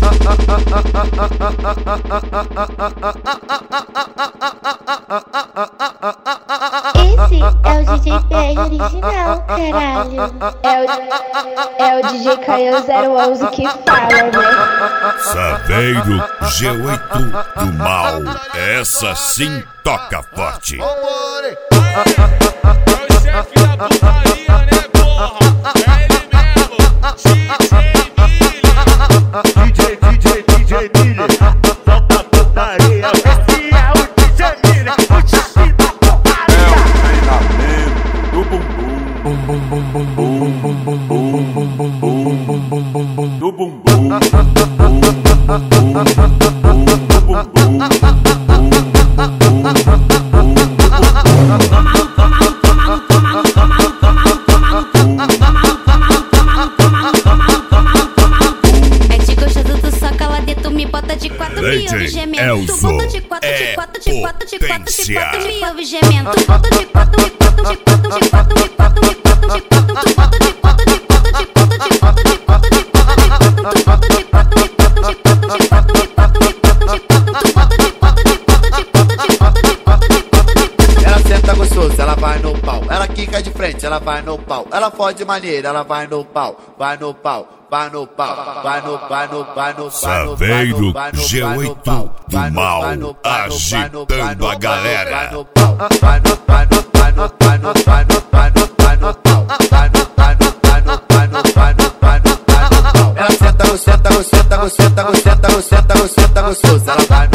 Esse é o DJ Pé original, caralho. É o DJ Caio 011 que fala, né? Saveiro G8 do mal, essa sim toca forte. É o chefe da putaria, né, porra? É ele mesmo, DJ Miller. Solta a putaria. Esse é o DJ Miller, o chefe da putaria. É o treinamento do bumbum. Bum bum bum bum bum bum bum bum bum bum bum bum bum bum do bumbum. DJ Elzo é potência. Me ouve gemendo. Tu bota de quatro, de quatro, de quatro, de quatro, de quatro, de quatro, de quatro. Tu bota de quatro, de quatro, de quatro, de quatro, de quatro, de quatro, de quatro. Tu bota de quatro, de quatro, de quatro, de quatro, de quatro, de quatro, de quatro. Tu bota de quatro, de quatro, de quatro, de quatro, de quatro, de quatro, de quatro. Ela senta gostoso, ela vai no pau. Ela quica de frente, ela vai no pau. Ela fode maneira, ela vai no pau. Vai no pau. Vai no pau, vai no, vai no, vai no, Saveiro G8 do mal, agitando a galera. Vai no pau, vai no, vai no, vai no, vai no, vai no, vai no, vai no pau. Vai no, vai no, vai no, vai no, vai no, vai no, vai no pau. Ela senta gostoso, ela vai no